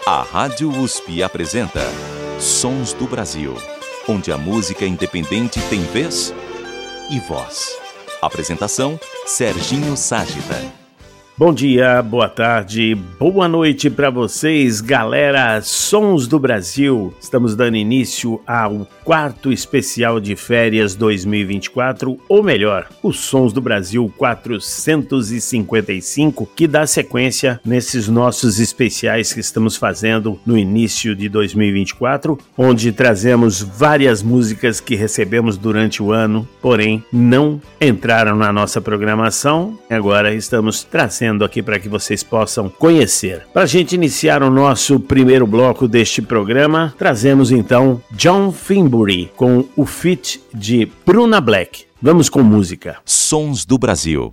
A Rádio USP apresenta Sons do Brasil, onde a música independente tem vez e voz. Apresentação, Serginho Ságita. Bom dia, boa tarde, boa noite para vocês, galera. Sons do Brasil. Estamos dando início ao quarto especial de férias 2024, ou melhor, o Sons do Brasil 455, que dá sequência nesses nossos especiais que estamos fazendo no início de 2024, onde trazemos várias músicas que recebemos durante o ano, porém não entraram na nossa programação. Agora estamos trazendo aqui para que vocês possam conhecer. Para a gente iniciar o nosso primeiro bloco deste programa, trazemos então John Finbury com o feat de Bruna Black. Vamos com música. Sons do Brasil.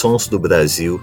Sons do Brasil.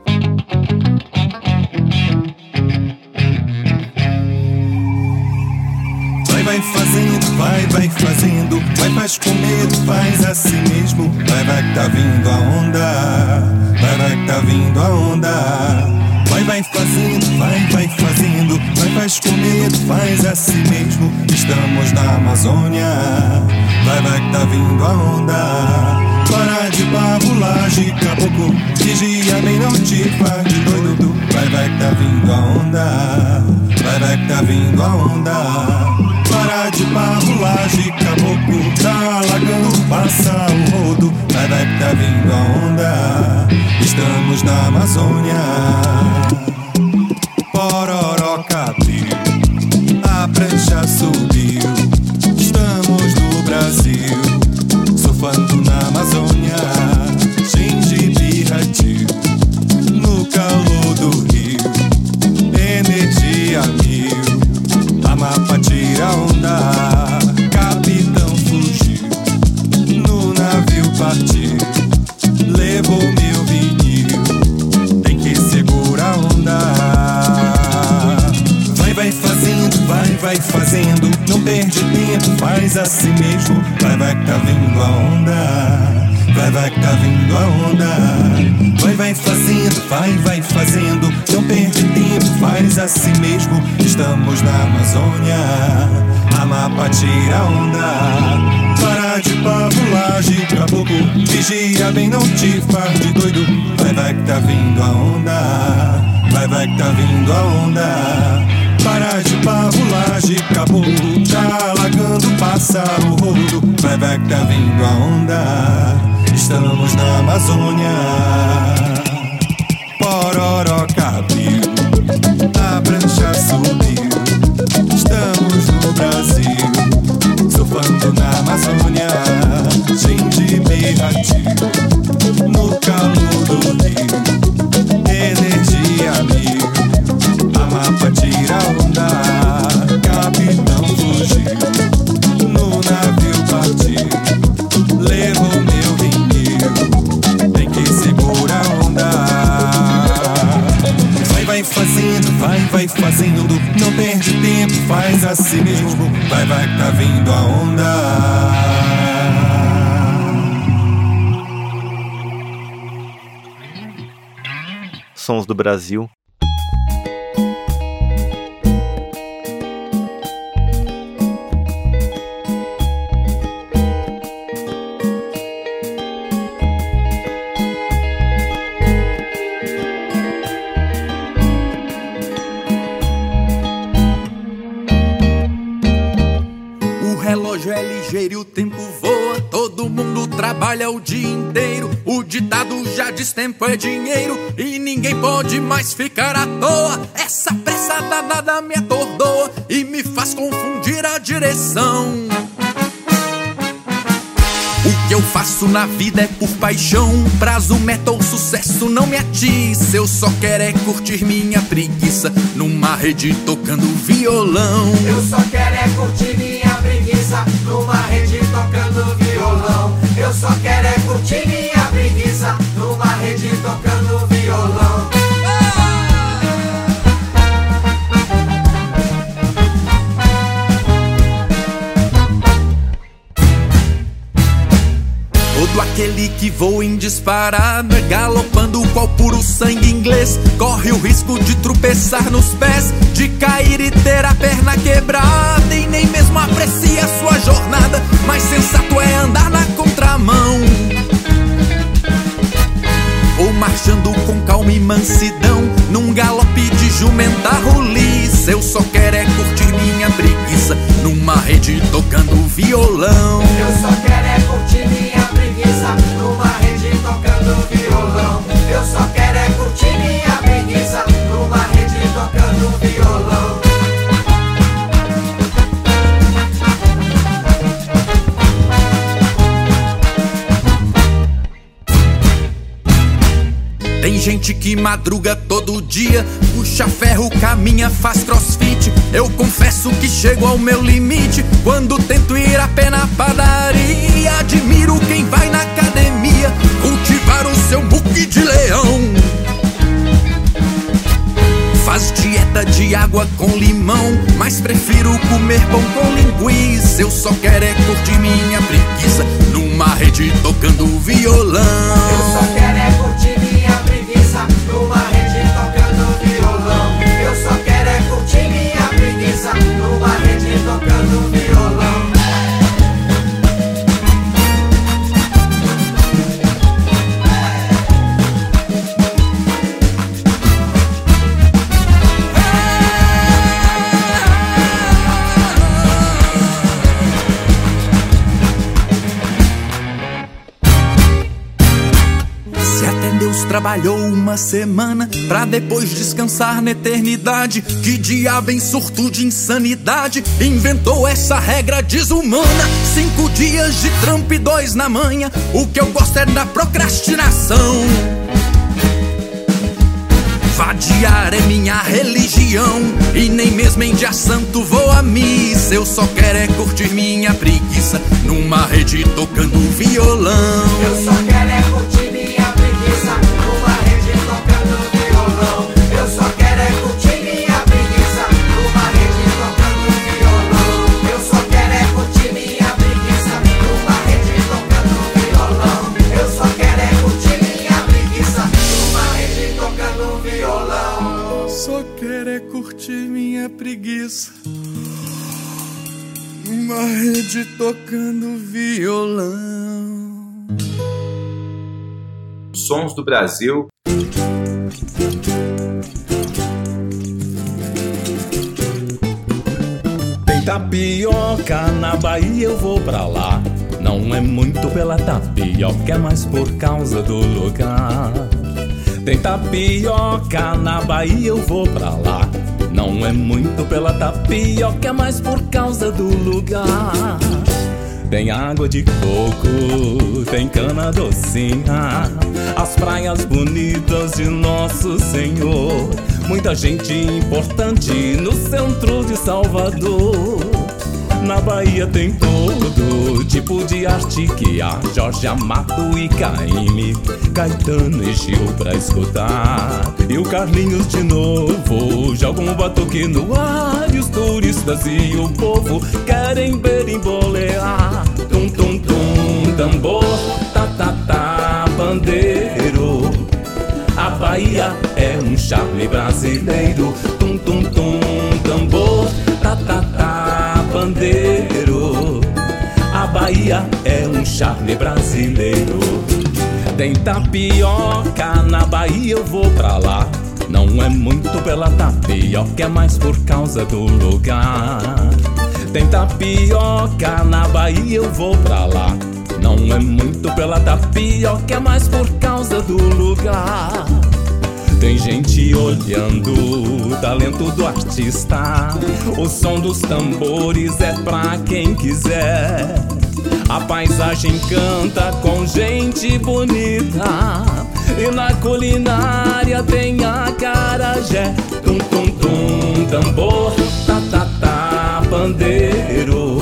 Vai fazendo, vai fazendo, vai faz com medo, faz assim mesmo. Vai que tá vindo a onda, vai que tá vindo a onda. Vai fazendo, vai fazendo, vai faz com medo, faz assim mesmo. Estamos na Amazônia, vai que tá vindo a onda. Para de pavulagem, caboclo, vigia bem, não te faz de doido. Vai que tá vindo a onda, vai que tá vindo a onda. Para de pavulagem, caboclo, tá alagando, passa o rodo. Vai que tá vindo a onda, estamos na Amazônia. Pororoca abriu, a prancha subiu. Estamos no Brasil, surfando na Amazônia. Gengibre ratil, no calor do rio. Energia mil, Amapá tira onda. Capitão fugiu, no navio partiu. Levou meu vinil, tem que segurar a onda. Vai fazendo, vai fazendo, não perde tempo, faz assim mesmo. Vai que tá vindo a onda, vai que tá vindo a onda. Vai fazendo, vai fazendo, não perde tempo, faz assim mesmo. Estamos na Amazônia, Amapá tira onda. Para de pavulagem, caboclo, vigia bem, não te faz de doido. Vai que tá vindo a onda, vai que tá vindo a onda. Para de pavulagem, caboclo, tá alagando, passa o rodo. Vai que tá vindo a onda, estamos na Amazônia. Pororoca abriu, a prancha subiu. Estamos no Brasil, surfando na Amazônia. Gengibre ratil, no calor do rio. Energia mil, Amapá tira onda. Capitão fugiu, no navio partiu. Levou meu vinil, tem que segurar a onda. Vai fazendo, vai fazendo, não perde tempo, faz assim mesmo. Vai que tá vindo a onda. Sons do Brasil. É ligeiro e o tempo voa, todo mundo trabalha o dia inteiro. O ditado já diz: tempo é dinheiro e ninguém pode mais ficar à toa. Essa pressa danada me atordoa e me faz confundir a direção. O que eu faço na vida é por paixão. Prazo, meta ou sucesso não me atiça. Eu só quero é curtir minha preguiça numa rede tocando violão. Eu só quero é curtir minha preguiça numa rede tocando violão. Eu só quero é curtir minha preguiça numa rede tocando violão. Todo aquele que voa em disparada, galopando qual puro sangue inglês, corre o risco de tropeçar nos pés, de cair e ter a perna quebrada. E nem mesmo aprecia sua jornada, mas sensato é andar na contramão, ou marchando com calma e mansidão, num galope de jumenta roliça. Eu só quero é curtir minha preguiça numa rede tocando violão. Eu só quero é curtir minha preguiça numa rede tocando violão. Eu só quero é curtir minha preguiça numa rede tocando violão. Tem gente que madruga todo dia, puxa ferro, caminha, faz crossfit. Eu confesso que chego ao meu limite quando tento ir a pé na padaria. Admiro quem vai na academia, cultivar o seu muque de leão. Faz dieta de água com limão, mas prefiro comer pão com linguiça. Eu só quero é curtir minha preguiça numa rede tocando violão. Eu só quero é curtir minha preguiça numa rede tocando violão. Eu só quero é curtir minha preguiça numa rede tocando violão. Trabalhou uma semana pra depois descansar na eternidade. Que diabo em surto de insanidade inventou essa regra desumana? 5 dias de trampo e 2 na manhã. O que eu gosto é da procrastinação. Vadiar é minha religião e nem mesmo em dia santo vou à missa. Eu só quero é curtir minha preguiça numa rede tocando violão. Eu só quero é curtir minha preguiça numa rede tocando violão. Eu só quero é curtir minha preguiça numa rede tocando violão. Eu só quero é curtir minha preguiça numa rede tocando violão. Eu só quero é curtir minha preguiça numa rede tocando violão. Só quero é curtir minha preguiça numa rede tocando violão. Sons do Brasil. Tem tapioca na Bahia, eu vou pra lá. Não é muito pela tapioca, é mais por causa do lugar. Tem tapioca na Bahia, eu vou pra lá. Não é muito pela tapioca, é mais por causa do lugar. Tem água de coco, tem cana docinha, as praias bonitas de Nosso Senhor. Muita gente importante no centro de Salvador. Na Bahia tem todo tipo de arte que há Jorge Amado e Caymmi, Caetano e Gil pra escutar. E o Carlinhos de novo joga um batuque no ar. E os turistas e o povo querem berimbolear. Tum tum tum, tambor, tá tá tá, pandeiro. A Bahia é um charme brasileiro. Tum tum tum, tambor, tá tá tá, pandeiro. A Bahia é um charme brasileiro. Tem tapioca na Bahia, eu vou pra lá. Não é muito pela tapioca, é mais por causa do lugar. Tem tapioca na Bahia, eu vou pra lá. Não é muito pela tapioca, é mais por causa do lugar. Tem gente olhando o talento do artista. O som dos tambores é pra quem quiser. A paisagem canta com gente bonita. E na culinária tem acarajé. Tum tum tum, tambor, tá tá tá, pandeiro.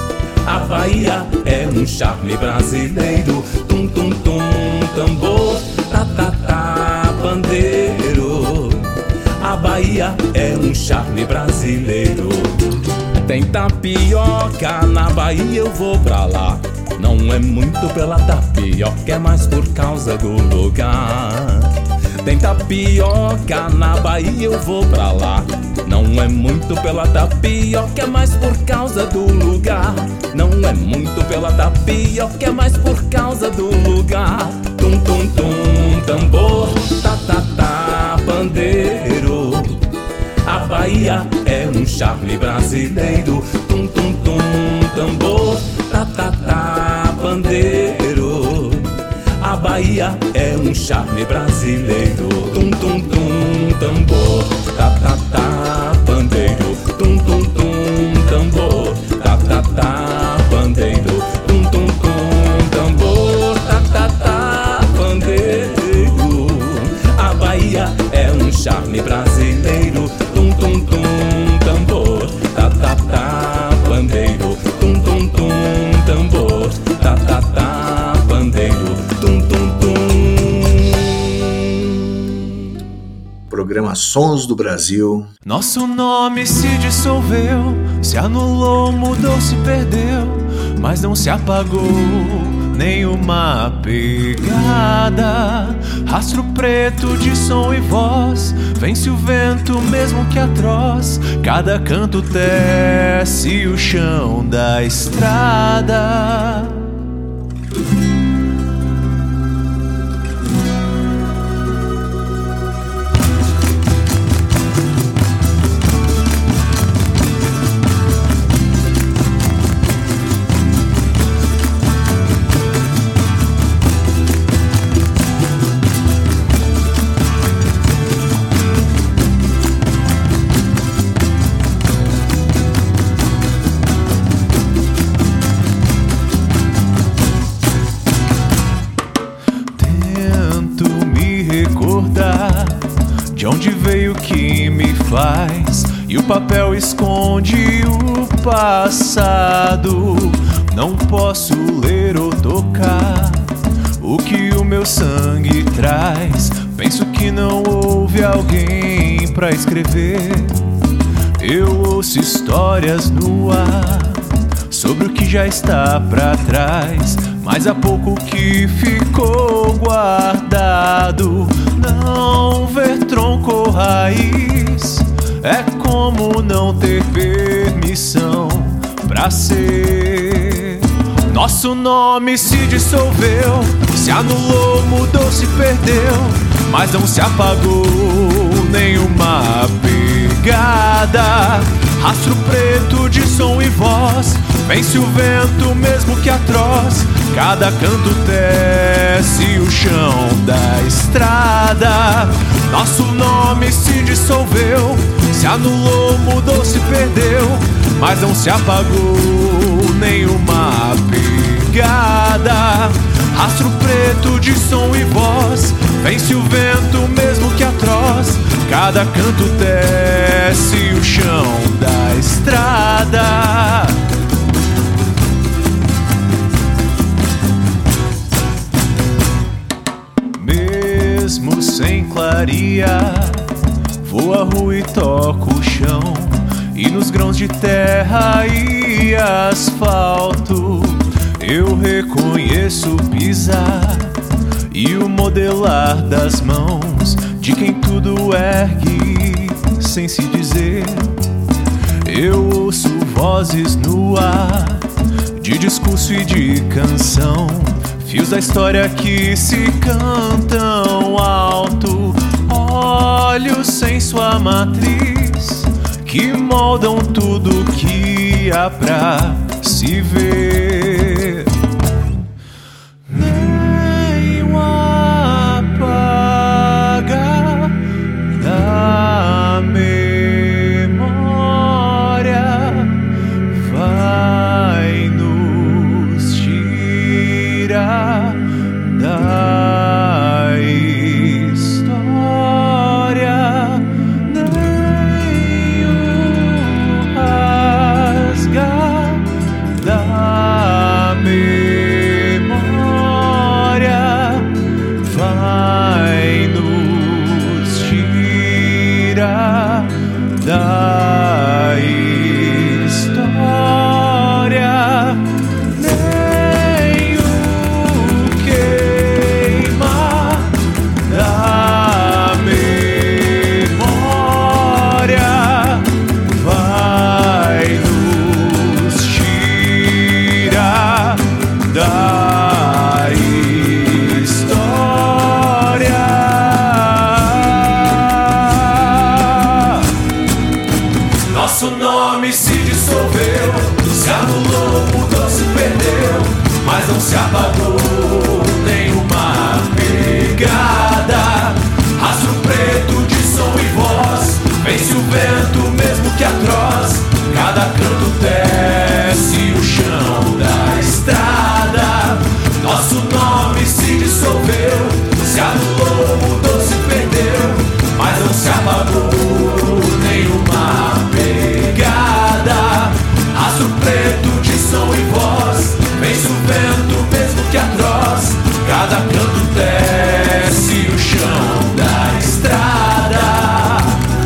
A Bahia é um charme brasileiro. Tum tum tum, tambor, tá tá tá, pandeiro. A Bahia é um charme brasileiro. Tem tapioca na Bahia, eu vou pra lá. Não é muito pela tapioca, é mais por causa do lugar. Tem tapioca na Bahia, eu vou pra lá. Não é muito pela tapioca, é mais por causa do lugar. Não é muito pela tapioca, é mais por causa do lugar. Tum tum tum, tambor, tá tá tá, pandeiro. A Bahia é um charme brasileiro. Tum tum tum, tambor, tá tá tá, pandeiro. A Bahia é um charme brasileiro. Tum tum tum, tambor, tá tá tá, pandeiro. Tum tum tum, tambor, tá tá tá, pandeiro. Tum tum tum, tambor, tá tá tá, pandeiro. A Bahia é um charme brasileiro. Tum tum tum, tambor, tá tá tá, pandeiro. Tum tum tum, tambor, tá tá tá, pandeiro. Tum tum tum. Sons do Brasil. Nosso nome se dissolveu, se anulou, mudou, se perdeu, mas não se apagou nenhuma pegada. Rastro preto de som e voz, vence o vento mesmo que atroz. Cada canto tece o chão da estrada. De onde veio que me faz, e o papel esconde o passado. Não posso ler ou tocar o que o meu sangue traz. Penso que não houve alguém pra escrever. Eu ouço histórias no ar sobre o que já está pra trás, mas há pouco que ficou guardado. Não ver tronco ou raiz é como não ter permissão pra ser. Nosso nome se dissolveu, se anulou, mudou, se perdeu, mas não se apagou nenhuma pegada. Rastro preto de som e voz, vence o vento mesmo que atroz. Cada canto tece o chão da estrada. Nosso nome se dissolveu, se anulou, mudou, se perdeu, mas não se apagou nenhuma pegada. Rastro preto de som e voz, vence o vento mesmo que atroz. Cada canto tece o chão da estrada. Mesmo sem clarear, vou à rua e toco o chão, e nos grãos de terra e asfalto eu reconheço o pisar e o modelar das mãos de quem tudo ergue sem se dizer. Eu ouço vozes no ar, de discurso e de canção, fios da história que se cantam alto, olhos sem sua matriz, que moldam tudo que há pra se ver. Nem o apagar da memória vai nos tirar da história. Nem o rasgar da memória vai nos tirar da história. Nem o queimar da memória vai nos tirar da história. Nosso nome se dissolveu, se anulou, mudou, se perdeu, mas não se apagou nenhuma pegada. Rastro preto de som e voz, vence o vento mesmo que atroz. Cada canto desce o chão da estrada. Nosso nome se dissolveu, se anulou, mudou, se perdeu, mas não se apagou nenhuma pegada. Rastro preto de som e voz, vence o vento mesmo que atroz. Cada canto desce o chão da estrada.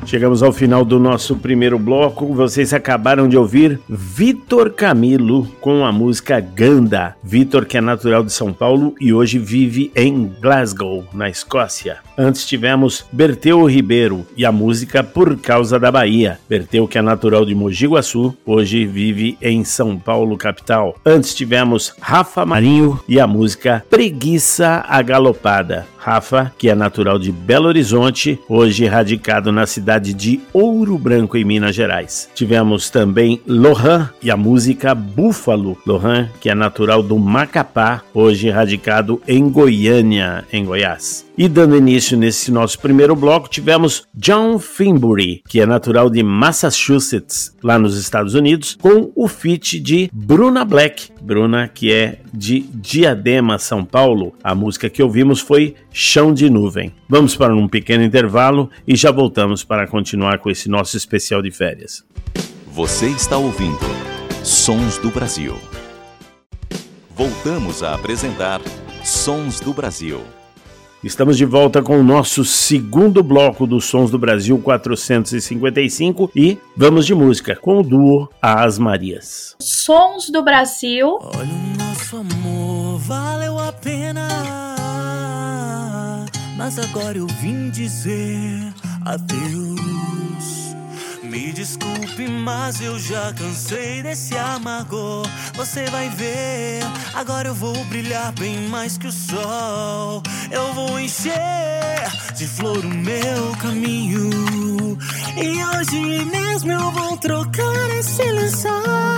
Chegamos ao final do nosso primeiro bloco. Vocês acabaram de ouvir Vitor Camilo com a música Ganda. Vitor, que é natural de São Paulo e hoje vive em Glasgow, na Escócia. Antes tivemos Berteu Ribeiro e a música Por Causa da Bahia. Berteu, que é natural de Mogi Guaçu, hoje vive em São Paulo, capital. Antes tivemos Rafa Marinho e a música Preguiça Agalopada. Rafa, que é natural de Belo Horizonte, hoje radicado na cidade de Ouro Branco, em Minas Gerais. Tivemos também Lohan e a música Búfalo. Lohan, que é natural do Macapá, hoje radicado em Goiânia, em Goiás. E dando início nesse nosso primeiro bloco, tivemos John Finbury, que é natural de Massachusetts, lá nos Estados Unidos, com o feat de Bruna Black. Bruna, que é de Diadema, São Paulo. A música que ouvimos foi Chão de Nuvem. Vamos para um pequeno intervalo e já voltamos para continuar com esse nosso especial de férias. Você está ouvindo Sons do Brasil. Voltamos a apresentar Sons do Brasil. Estamos de volta com o nosso segundo bloco dos Sons do Brasil 455 e vamos de música com o duo As Marias. Sons do Brasil. Olha, o nosso amor valeu a pena, mas agora eu vim dizer adeus. Me desculpe, mas eu já cansei desse amargor. Você vai ver, agora eu vou brilhar bem mais que o sol. Eu vou encher de flor o meu caminho, e hoje mesmo eu vou trocar esse lençol.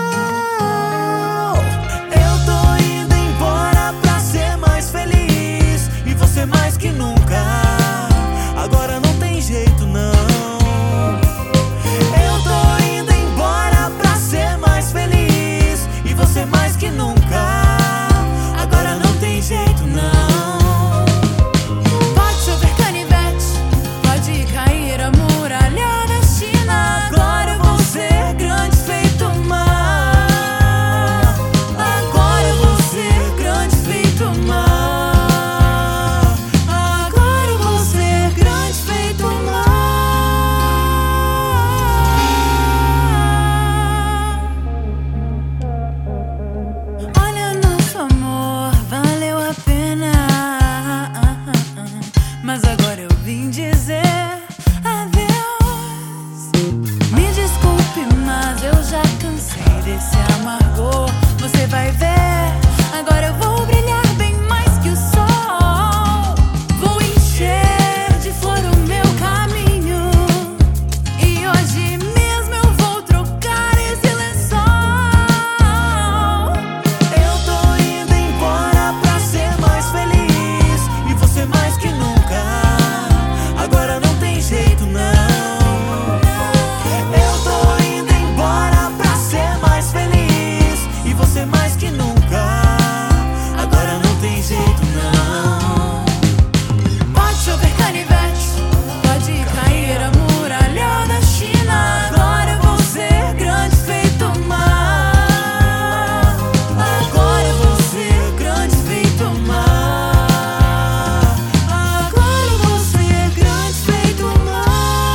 Eu tô indo embora pra ser mais feliz, e você mais que nunca. Agora não tem jeito não. Você mais que nunca, agora não tem jeito não. Pode chover canivete, pode cair a muralha da China. Agora eu vou ser grande feito mar. Agora eu vou ser grande feito mar. Agora eu vou ser grande feito mar. Desse amargor, você vai ver, agora eu vou brilhar bem mais que o sol. Vou encher de flor o meu caminho, e hoje mesmo eu vou trocar esse lençol. Eu tô indo embora pra ser mais feliz, e você mais que nunca. Agora não tem jeito não. Mais que nunca, agora não tem jeito não. Pode chover canivete, pode cair a muralha da China. Agora eu vou ser grande feito mar. Agora eu vou ser grande feito mar. Agora eu vou ser grande feito mar.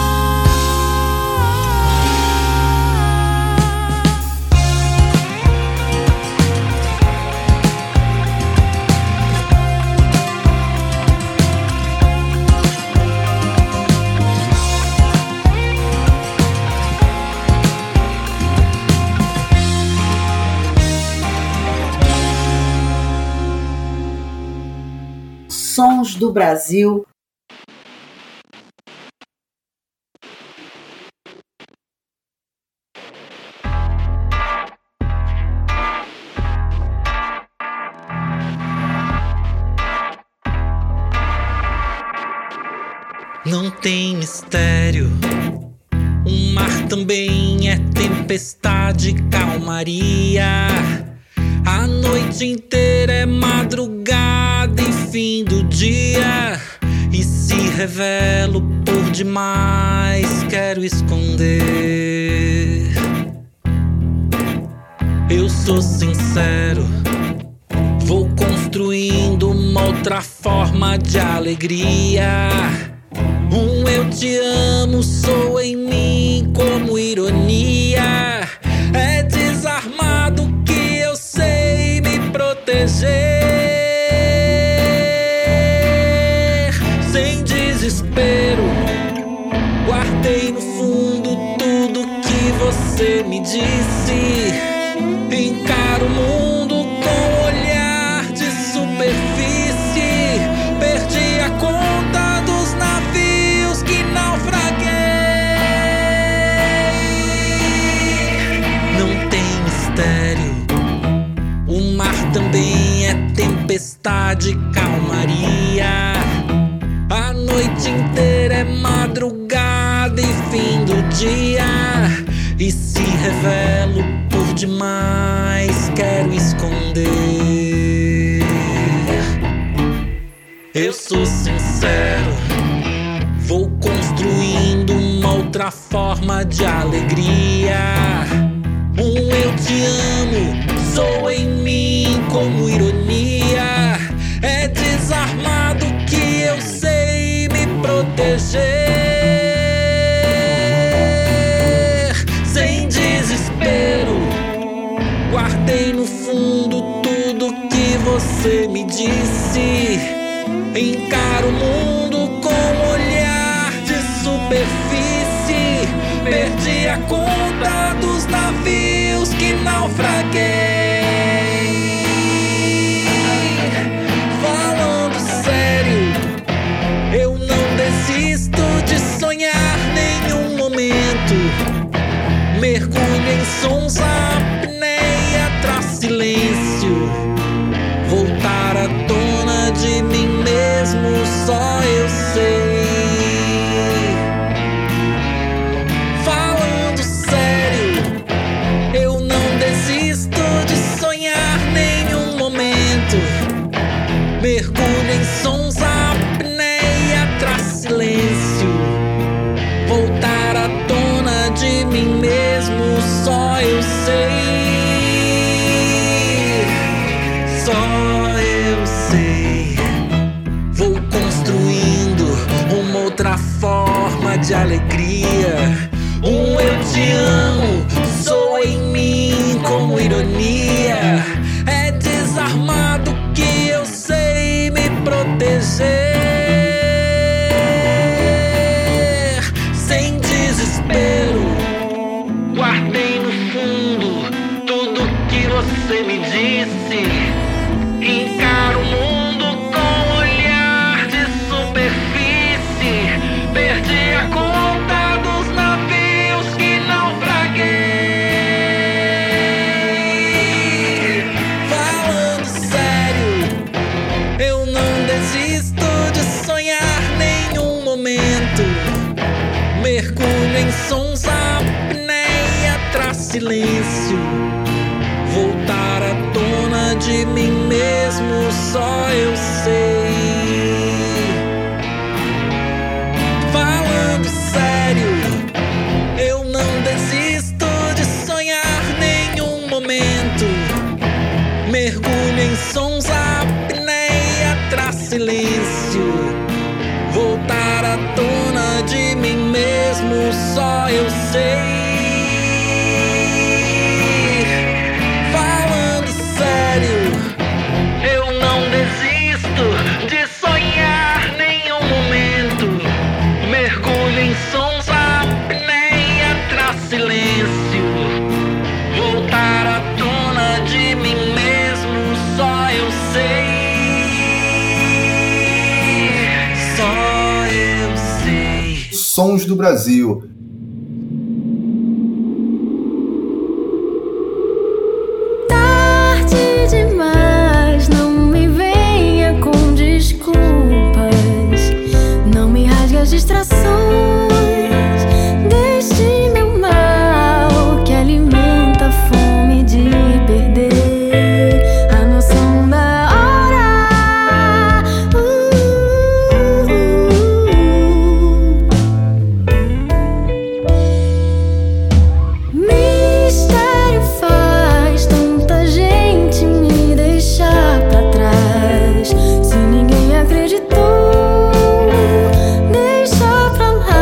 Sons do Brasil. Não tem mistério, o mar também é tempestade, calmaria. A noite inteira é madrugada e fim do dia, e se revelo por demais, quero esconder. Eu sou sincero, vou construindo uma outra forma de alegria. Um eu eu te amo soa em mim como ironia. É desarmado que eu sei me proteger. Sem desespero, guardei no fundo tudo que você me disse. Encaro o mundo com olhar de superfície. Perdi a conta dos navios que naufraguei. Não tem mistério, o mar também é tempestade, calmaria. A noite inteira é madrugada e fim do dia. E se revelo por demais, quero esconder. Eu sou sincero, vou construindo uma outra forma de alegria. Eu te amo soa em mim como ironia. É desarmado que eu sei me proteger. Sem desespero, guardei no fundo tudo que você me disse. Encaro o mundo com olhar de superfície. Perdi a conta dos navios que naufraguei. Falando sério, eu não desisto de sonhar nenhum momento. Mergulho em sons, apneia, traz silêncio. Voltar à tona de mim mesmo, só eu sei. Falando sério, eu não desisto de sonhar nenhum momento. Mergulho em sons, apneia, traz silêncio. Voltar à tona de mim mesmo, só eu sei. Só eu sei. Vou construindo uma outra forma de alegria. Eu te amo soa em mim como ironia. É desarmado que eu sei me proteger. Sem desespero, guardei no fundo tudo que você me disse. Encaro o mundo com olhar de superfície. Perdi a conta dos navios que naufraguei. Falando sério, eu não desisto de sonhar nenhum momento. Mergulho em sons, apneia, traz silêncio. Voltar à tona de mim mesmo, só eu sei. Falando sério, eu não desisto de sonhar nenhum momento. Mergulho em sons, apneia, traz silêncio. Voltar à tona de mim mesmo, só eu sei. Falando sério, eu não desisto de sonhar nenhum momento. Mergulho em sons, apneia, traz silêncio. Voltar à tona de mim mesmo, só eu sei. Só eu sei. Sons do Brasil. Tarde demais, não me venha com desculpas. Não me rasgue as distrações deste meu mal que alimenta a fome de perder a noção da hora. Mistério faz tanta gente me deixar pra trás. Se ninguém acreditou, deixa pra lá.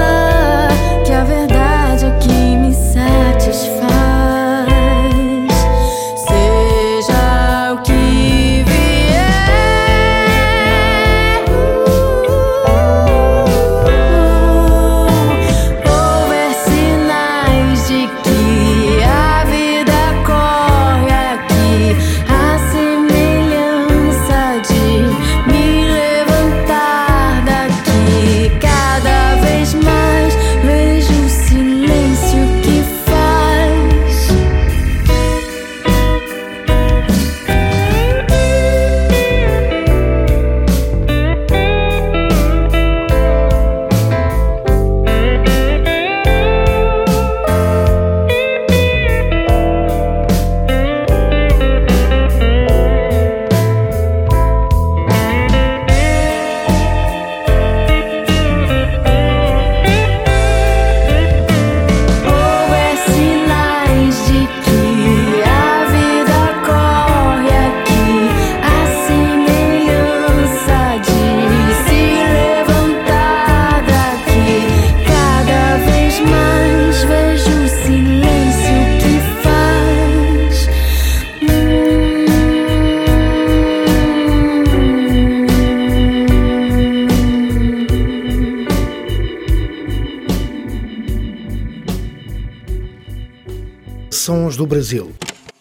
Sons do Brasil.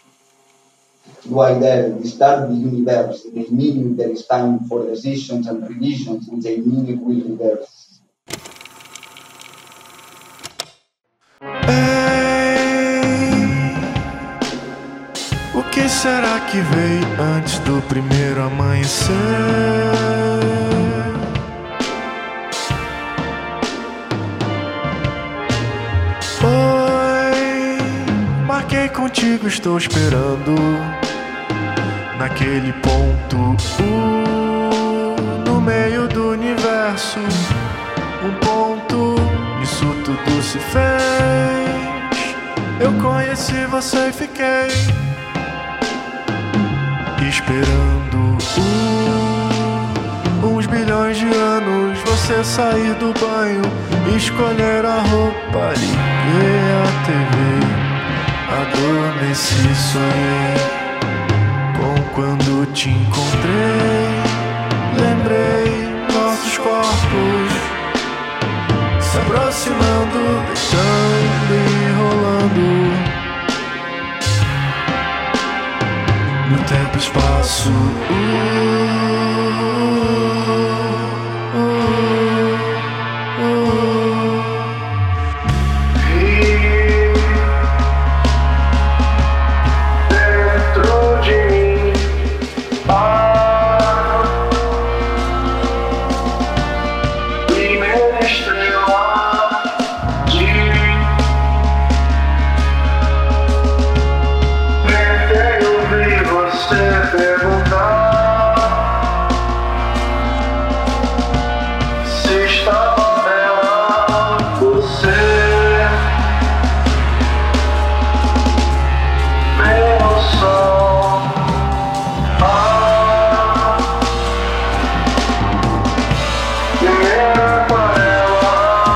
Why there disturb the universe, they mean there is time for decisions and revisions, and they mean it will reverse. O que será que veio antes do primeiro amanhecer? Oi, marquei contigo, estou esperando naquele ponto no meio do universo. Um ponto, nisso tudo se fez. Eu conheci você e fiquei esperando uns bilhões de anos. Você sair do banho, escolher a roupa, liguei a TV, adormeci, sonhei com quando te encontrei. Lembrei nossos corpos se aproximando, deitando e rolando no tempo e espaço. Dentro de mim, primeira estrela de tentei ouvir você perguntar se estava nela você, meu sol. Primeira aquarela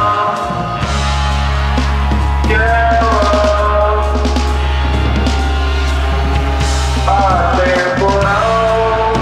que ela atemporal.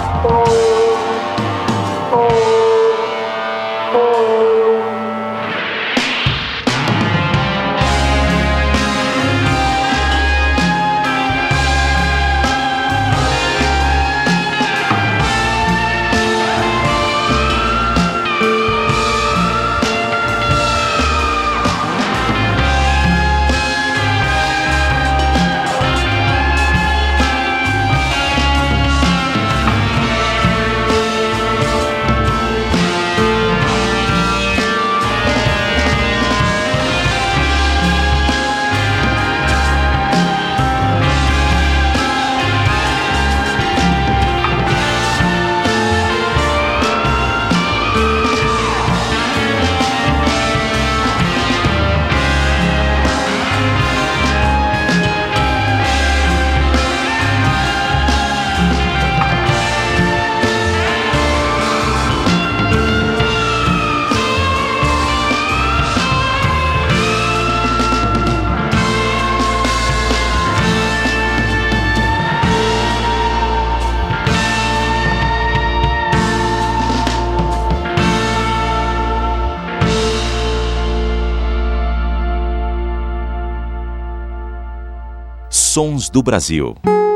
Sons do Brasil.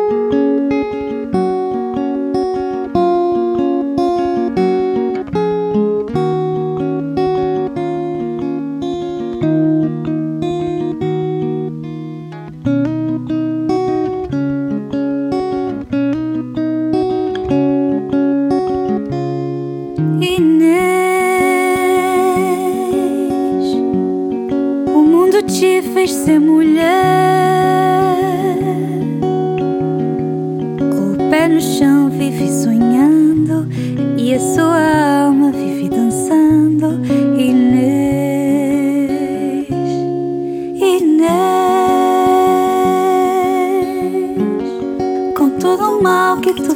Inês, o mundo te fez ser mulher. No chão vive sonhando e a sua alma vive dançando. Inês, Inês, com todo o mal que tu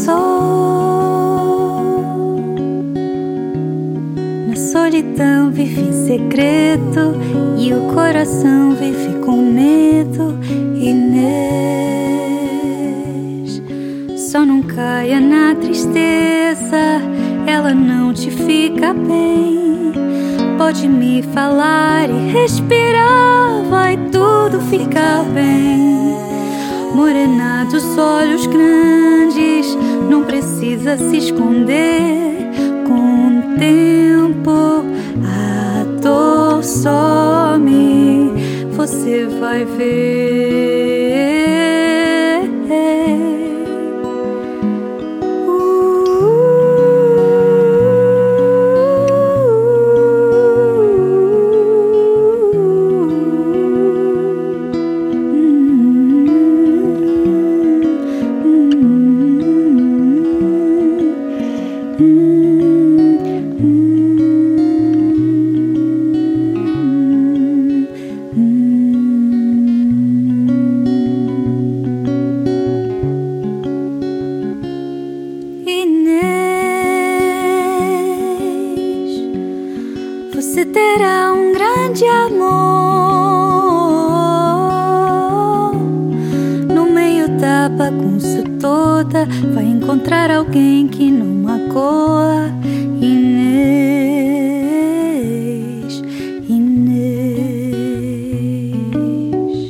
passou, na solidão vive em segredo e o coração vive com medo. Inês, só não caia na tristeza, ela não te fica bem. pode me falar e respirar, vai tudo ficar bem. Morena dos olhos grandes, não precisa se esconder. Com o tempo a dor some, você vai ver. Você terá um grande amor. No meio da bagunça toda, vai encontrar alguém que não magoa. Inês, Inês.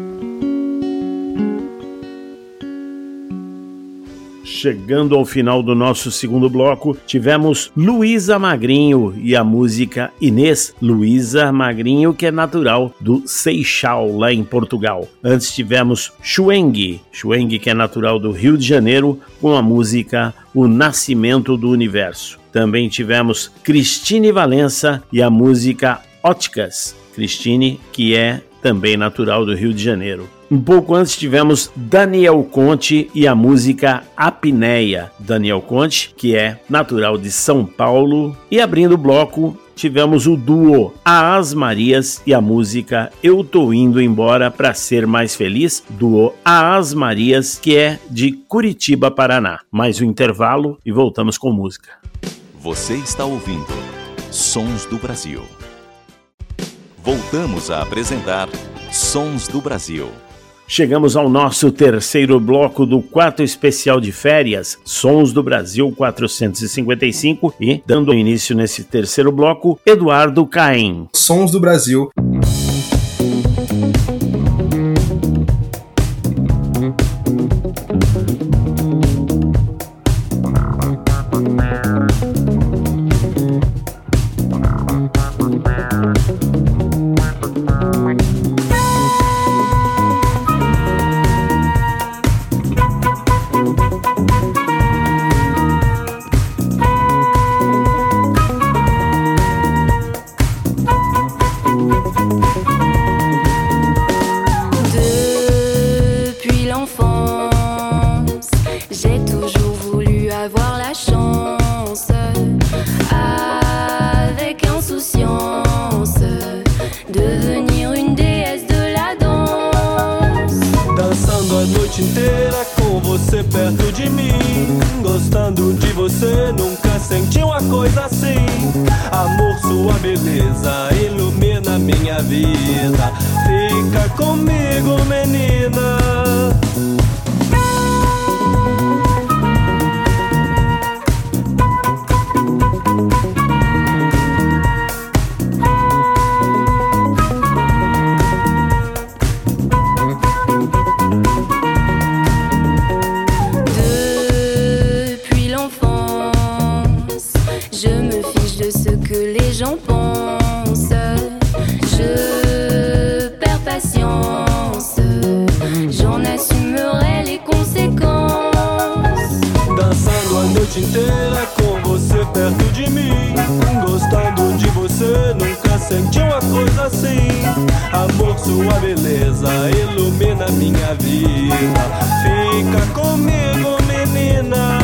Chegando ao final do nosso segundo bloco, tivemos Luísa Magrinho e a música Inês. Luísa Magrinho, que é natural do Seixal, lá em Portugal. Antes tivemos Chwengue, que é natural do Rio de Janeiro, com a música O Nascimento do Universo. Também tivemos Cristine Valença e a música Óticas. Cristine, que é também natural do Rio de Janeiro. Um pouco antes tivemos Daniel Conte e a música Apneia. Daniel Conte, que é natural de São Paulo. E abrindo o bloco, tivemos o duo As Marias e a música Eu Tô Indo Embora Pra Ser Mais Feliz. Duo As Marias, que é de Curitiba, Paraná. Mais um intervalo e voltamos com música. Você está ouvindo Sons do Brasil. Voltamos a apresentar Sons do Brasil. Chegamos ao nosso terceiro bloco do quarto especial de férias, Sons do Brasil 455, e, dando início nesse terceiro bloco, Eduardo Caim. Sons do Brasil. Inteira com você perto de mim, gostando de você, nunca senti uma coisa assim. Amor, sua beleza ilumina minha vida. Fica comigo, menina. J'en pense, je perds patience, j'en assumerai les conséquences. Dançando a noite inteira com você perto de mim, gostando de você, nunca senti uma coisa assim. Amor, sua beleza ilumina minha vida. Fica comigo, menina.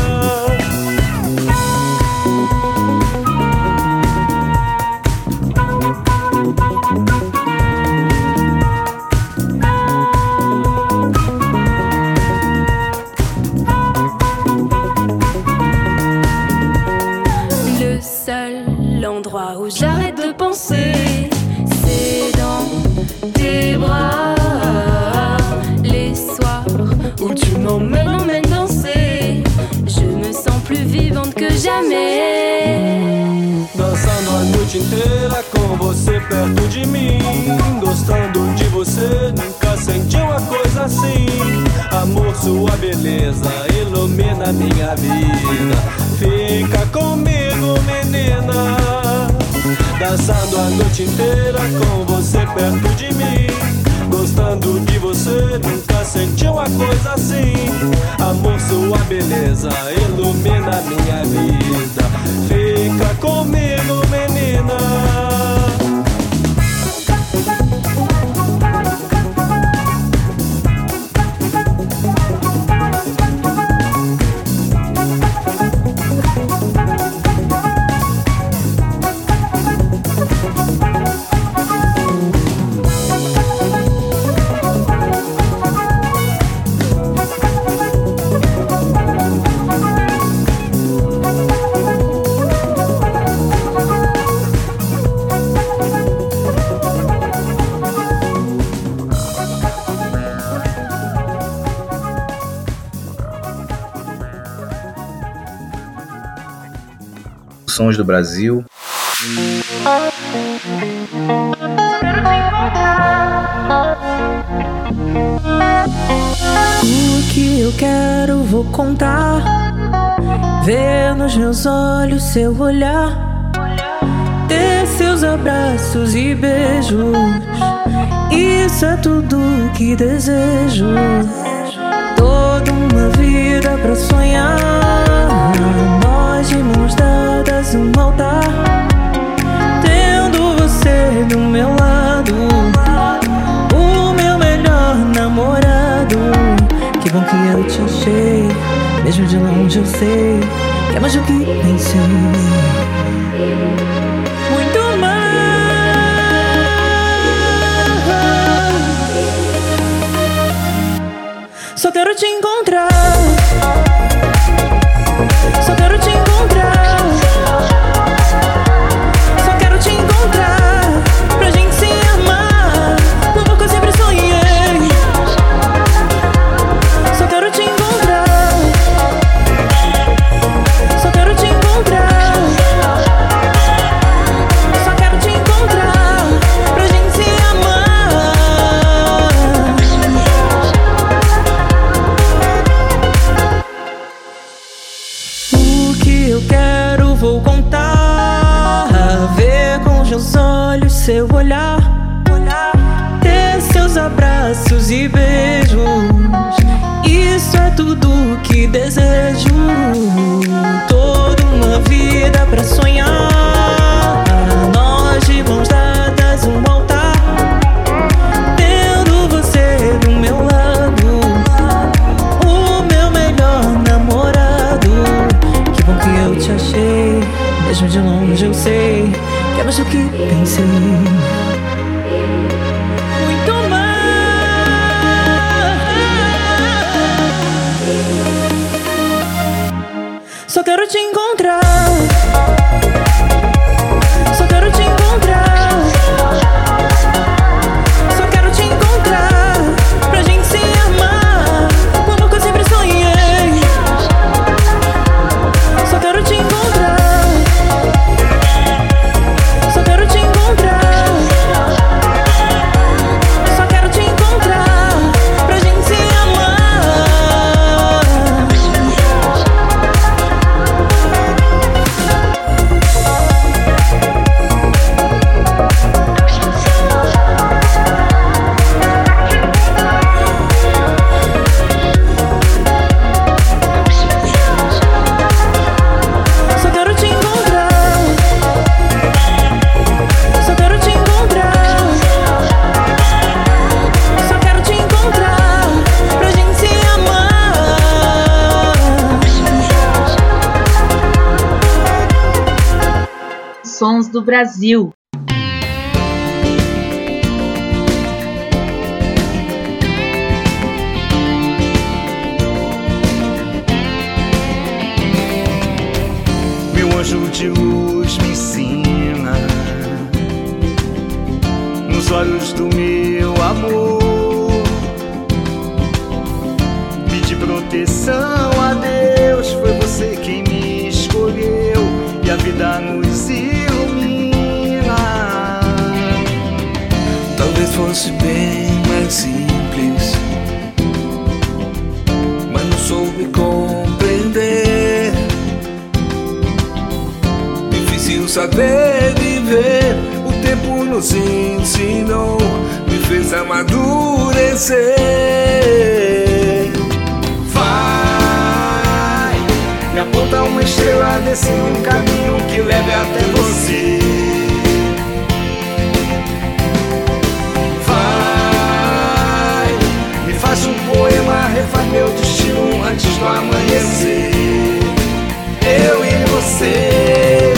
L'endroit où j'arrête de penser, c'est dans tes bras. Les soirs où tu m'emmènes danser, je me sens plus vivante que jamais. Dançando a noite inteira com com você perto de mim. Gostando de você, nunca senti uma coisa assim. Amor, sua beleza ilumina minha vida. Fica comigo, menina, dançando a noite inteira com você perto de mim. Gostando de você, nunca senti uma coisa assim. Amor, sua beleza ilumina minha vida. Fica comigo, menina. Sons do Brasil. O que eu quero vou contar. Ver nos meus olhos seu olhar, ter seus abraços e beijos. Isso é tudo que desejo. Toda uma vida pra sonhar, nós de mãos dadas um altar, tendo você do meu lado, o meu melhor namorado. Que bom que eu te achei, mesmo de longe eu sei que é mais do que pensei. Muito mais. Só quero te encontrar. Só quero te encontrar. Só quero te encontrar, pra gente se amar, como que eu sempre sonhei. Só quero te encontrar. Só quero te encontrar. Só quero te encontrar, pra gente se amar. O que eu quero vou contar. Ver com os meus olhos seu olhar, ter seus abraços e beijos. Isso é tudo que desejo. Toda uma vida pra sonhar, nós de mãos dadas um altar, tendo você do meu lado, o meu melhor namorado. Que bom que eu te achei, mesmo de longe eu sei que é mais do que pensei. Muito mais. Só quero te encontrar. Só quero te encontrar. Só quero te encontrar, pra gente se amar, como que eu sempre sonhei. Só quero te encontrar. Só quero te encontrar. Só quero te encontrar, pra gente se amar. Só quero te encontrar. Só quero te encontrar. Só quero te encontrar, pra gente se amar. Sons do Brasil. Meu anjo de luz me ensina, nos olhos do meu amor, pedi proteção a Deus. Foi você quem me escolheu e a vida nos ilumina. fosse bem mais simples, mas não soube compreender. Difícil saber viver, o tempo nos ensinou, me fez amadurecer. Vai, me aponta uma estrela desse um caminho que leve até você. Vai, me faz um poema, refaz meu destino antes do amanhecer. Eu e você.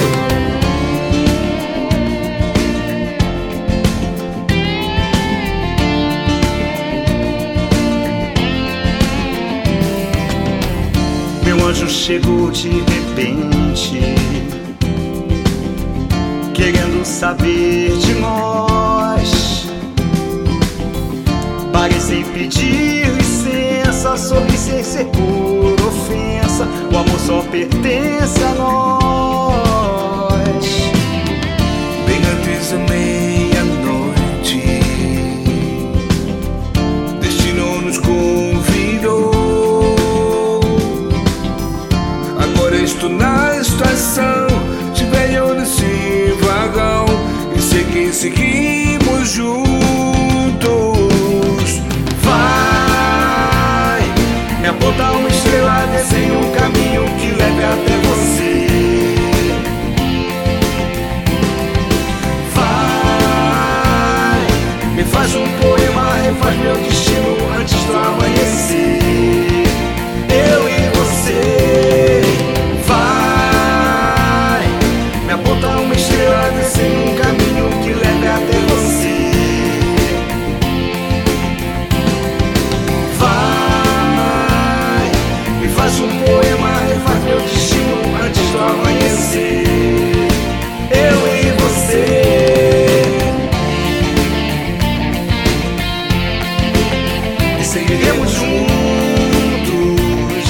Meu anjo chegou de repente, querendo saber de nós. Parece pedir licença, sorri sem ser por ofensa. O amor só pertence a nós. Bem antes da meia-noite, destino nos convidou. Agora estou na estação, te vejo nesse vagão e sei que seguimos juntos. Vai, me aponta uma estrela, desenha um caminho que leve até você. Vai, me faz um poema, refaz meu destino antes do amanhecer. Eu e você. Vai, me aponta uma estrela, desenha um caminho que leve até você. Vai, me faz um poema, refaz meu destino antes do amanhecer. Eu e você. E seguiremos juntos.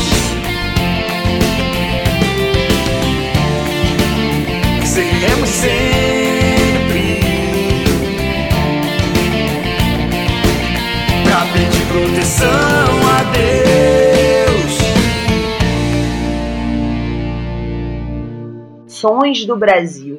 E seguiremos sempre. Pra pedir proteção a Deus. Sons do Brasil.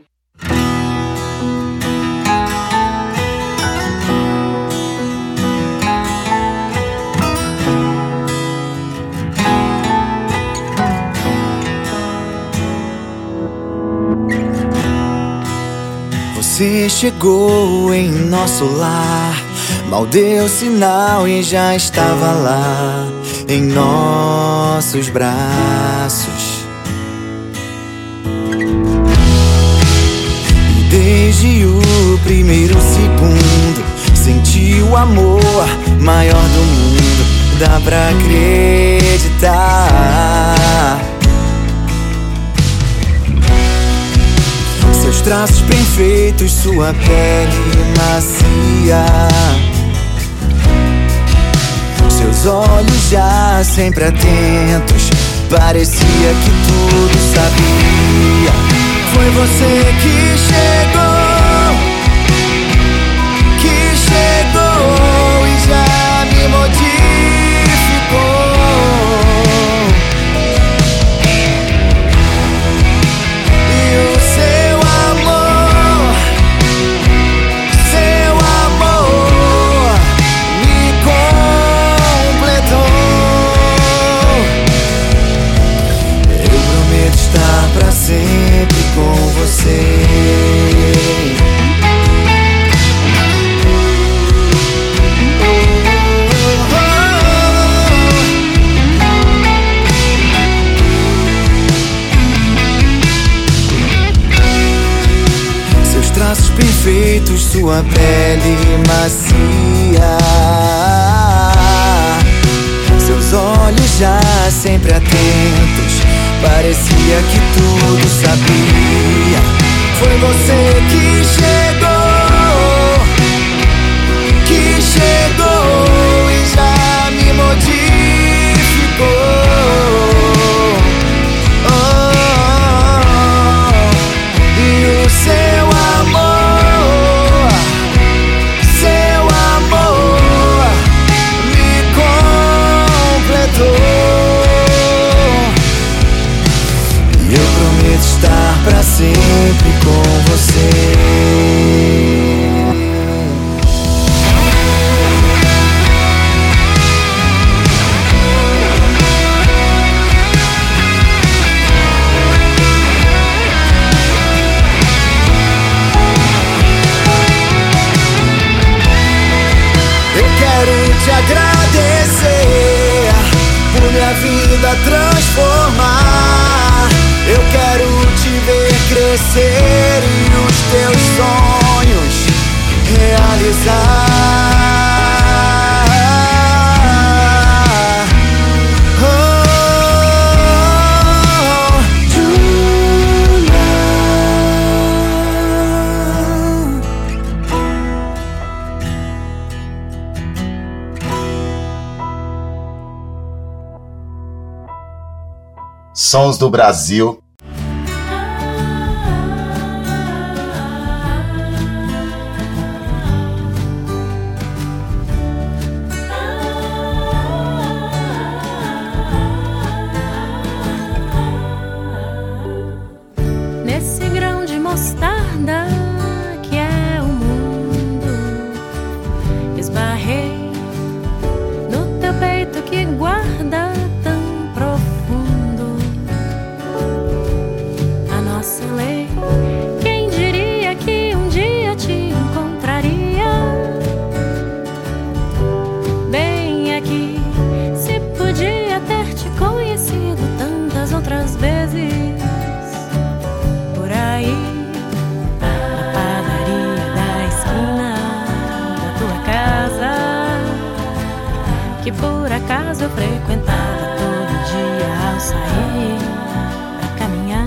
Você chegou em nosso lar, mal deu sinal e já estava lá em nossos braços. E desde o primeiro segundo senti o amor maior do mundo. Dá pra acreditar. Seus traços bem feitos, sua pele macia, seus olhos já sempre atentos, parecia que tudo sabia. Foi você que chegou e já me modificou. Pra sempre com você. Seus traços perfeitos, sua pele macia, seus olhos já sempre atentos, parecia que tudo sabia. Foi você que chegou e já me modificou. E o seu amor crescer e os teus sonhos realizar. Sons do Brasil. Nesse grão de mostarda que é o mundo, esbarrei no teu peito que guarda tão profundo a nossa lei. Quem diria que um dia te encontraria bem aqui? Se podia ter te conhecido tantas outras vezes por aí, na padaria da esquina da tua casa, que por acaso eu frequentava todo dia ao sair pra caminhar.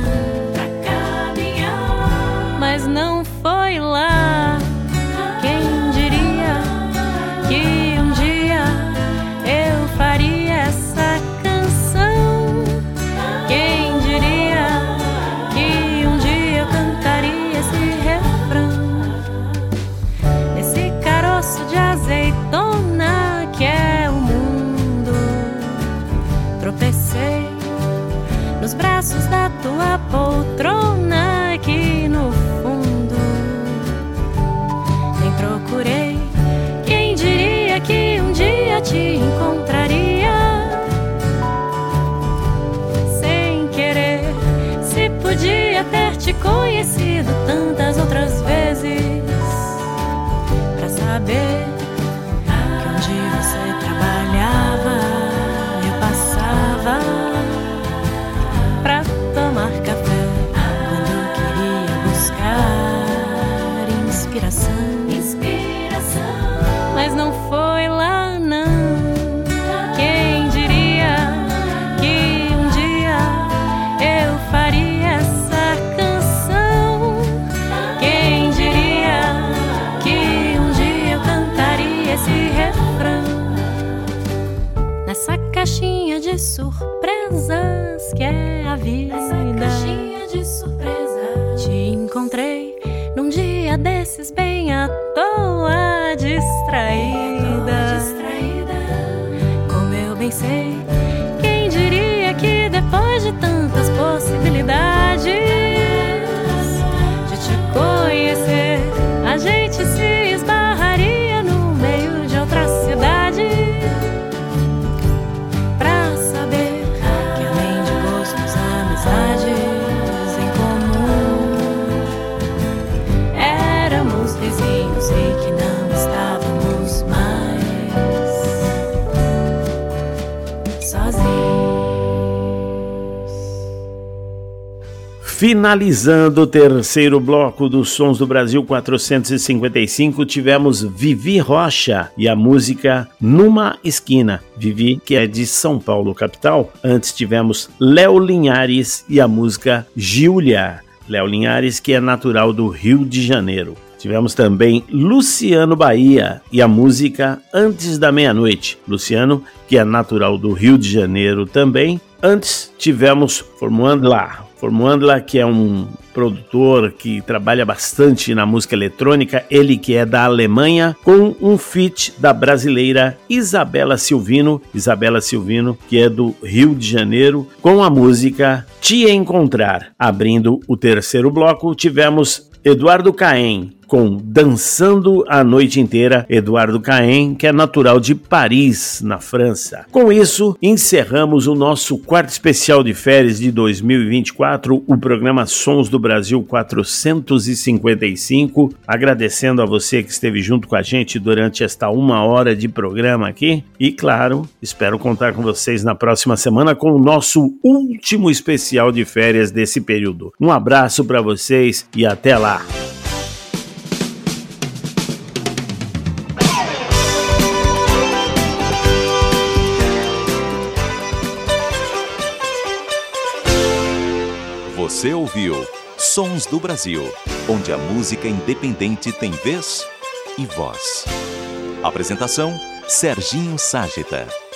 Mas não foi lá. Quem diria que um dia eu faria essa canção? Quem diria que um dia eu cantaria esse refrão? Nesse caroço de azeitona que é o mundo, tropecei nos braços da tua poltrona aqui no fundo. Nem procurei. Quem diria que um dia te encontraria sem querer? Se podia ter te conhecido tantas outras vezes pra saber que onde você trabalhava eu passava pra tomar café quando queria buscar inspiração. Mas não foi lá não. Quem diria que um dia eu faria essa canção? Quem diria que um dia eu cantaria esse refrão? Nessa caixinha de surpresas que é a vida, caixinha de surpresa, te encontrei num dia desses bem à toa, distraída. Como eu bem sei, quem diria que depois de tantas possibilidades de te conhecer, a gente se esbarraria no meio de outra cidade pra saber que além de gostos, amizades em comum, éramos vizinhos e que não estávamos mais sozinhos. Finalizando o terceiro bloco dos Sons do Brasil 455, tivemos Vivi Rocha e a música Numa Esquina. Vivi, que é de São Paulo, capital. Antes tivemos Léo Linhares e a música Giulia. Léo Linhares, que é natural do Rio de Janeiro. Tivemos também Luciano Bahia e a música Antes da Meia-Noite. Luciano, que é natural do Rio de Janeiro também. Antes tivemos Formuandla, que é um produtor que trabalha bastante na música eletrônica, ele que é da Alemanha, com um feat da brasileira Isabela Silvino, que é do Rio de Janeiro, com a música Te Encontrar. Abrindo o terceiro bloco, tivemos Eduardo Caem com Dançando a Noite Inteira, Eduardo Caen, que é natural de Paris, na França. Com isso, encerramos o nosso quarto especial de férias de 2024, o programa Sons do Brasil 455. Agradecendo a você que esteve junto com a gente durante esta 1 hora de programa aqui. E, claro, espero contar com vocês na próxima semana com o nosso último especial de férias desse período. Um abraço para vocês e até lá! Você ouviu Sons do Brasil, onde a música independente tem vez e voz. Apresentação: Serginho Ságita.